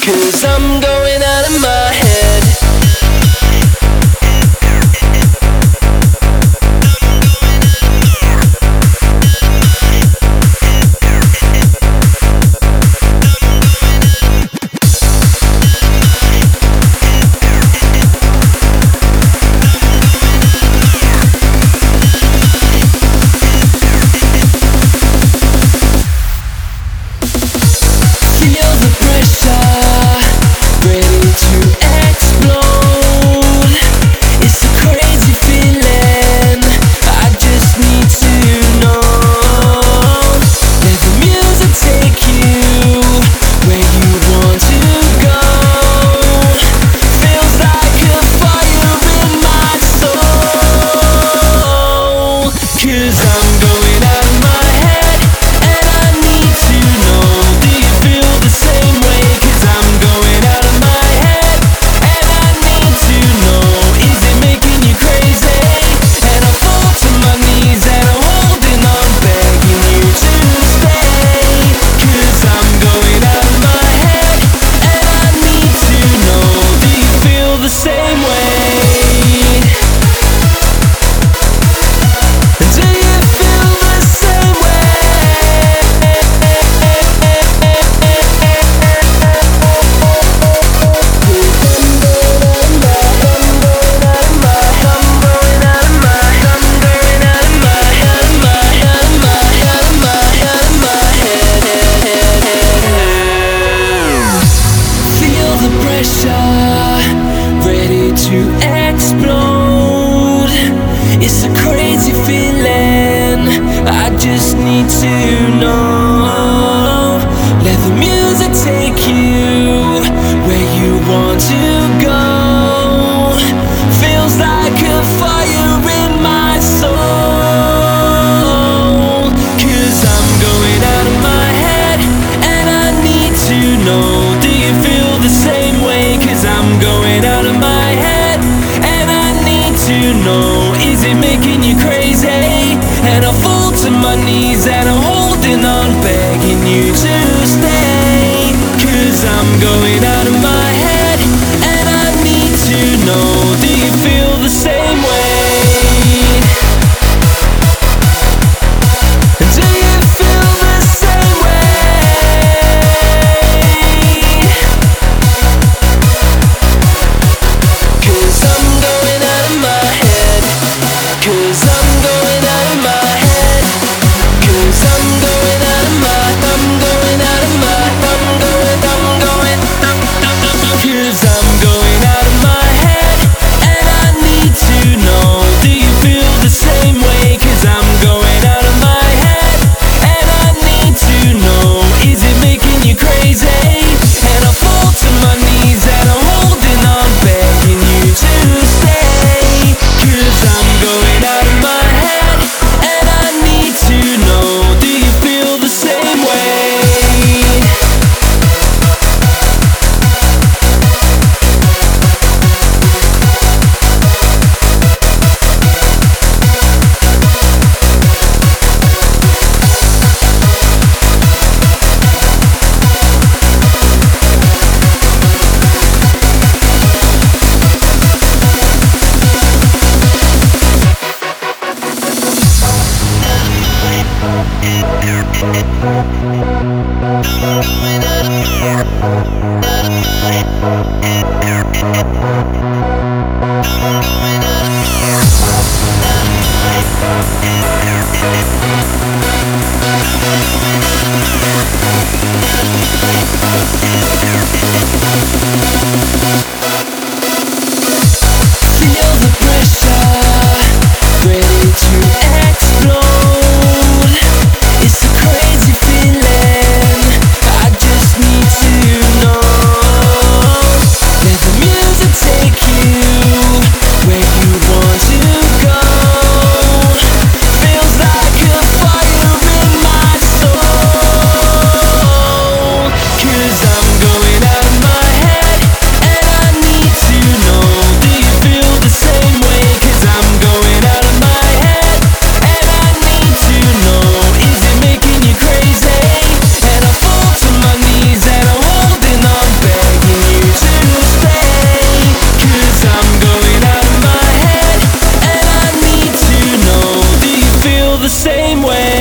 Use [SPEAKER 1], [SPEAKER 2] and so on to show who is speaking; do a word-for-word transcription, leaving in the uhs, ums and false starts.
[SPEAKER 1] 'cause I'm going out of my head. Feel the pressure, ready to explode. It's a crazy feeling, I just need to know. Let the music take you where you want to go. Feels like a fire in my soul, 'cause I'm going out of my head, and I need to know. Do you feel the same way? 'Cause I'm going out of my head, and I need to know. Is it making you crazy? And I fall to my knees and I'm holding on, begging you to stay. 'Cause I'm going out of my head, and I need to know. Do you feel the same way? Do you feel the same way? Feel the pressure, ready to explode. It's a crazy feeling, I just need to know. Let the music take you where you want to go. Feels like a fire in my soul, 'cause I'm going out of my head, and I need to know. Do you feel the same way? 'Cause I'm going out of my head, and I need to know. Is it making you crazy? And I fall to my knees and I'm holding on, begging you to stay. 'Cause I'm going out of my head, and I need to know. Do you feel the same way? Do you feel the same way? 'Cause I'm going out of my head, 'cause I'm going out of my head, 'cause I'm going out of my, I'm going out of my, I'm going, I'm going, 'cause I'm going out of my head, and I need to know. Do you feel the same way? 'Cause I'm going out of my head, and I need to know. Is it making you crazy? And I fall to my knees and I'm holding on, begging you to stay. 'Cause I'm going out of my head, and I need to know. Do you feel the same way? Feel the pressure, ready to explode. It's a crazy feeling, I just need to know. Let the music take you where you want to go. Feels like a fire in my soul, 'cause I'm going out of my head, and I need to know. Do you feel the same way? 'Cause I'm going out of my head, feel the same way.